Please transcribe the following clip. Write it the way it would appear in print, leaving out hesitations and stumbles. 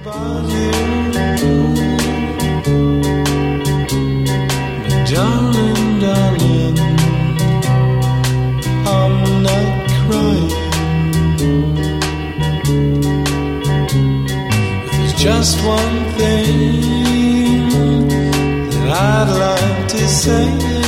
about you, but darling, darling, I'm not crying. There's just one thing that I'd like to say.